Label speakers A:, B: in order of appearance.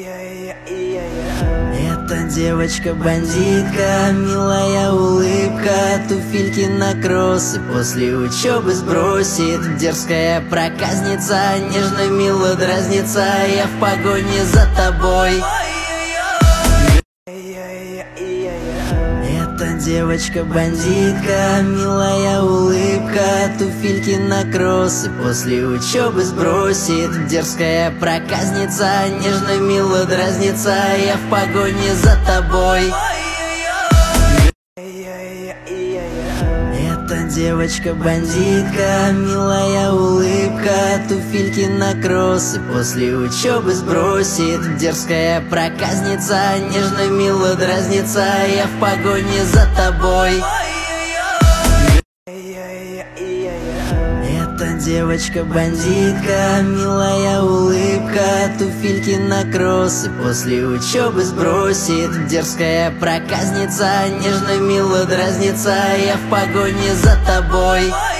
A: Эта девочка-бандитка, милая улыбка, туфельки на кроссы после учебы сбросит. Дерзкая проказница, нежно мило дразнится, я в погоне за тобой. Эта девочка-бандитка, милая улыбка, туфельки на кроссы после учебы сбросит. Дерзкая проказница, нежно мило дразнится, я в погоне за тобой. Эта девочка-бандитка, милая улыбка, туфельки на кроссы после учебы сбросит. Дерзкая проказница, нежно мило дразнится, я в погоне за тобой. Эта девочка-бандитка, милая улыбка, туфельки на кроссы после учебы сбросит. Дерзкая проказница, нежно мило дразнится, я в погоне за тобой.